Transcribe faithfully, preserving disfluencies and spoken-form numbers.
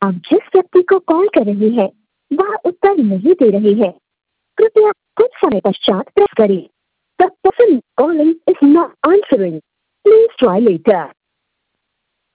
आप जिस व्यक्ति को कॉल कर रहे हैं वह उत्तर नहीं दे रहे हैं। कृपया कुछ समय पश्चात प्रेस करें। The person calling is not answering. Please try later.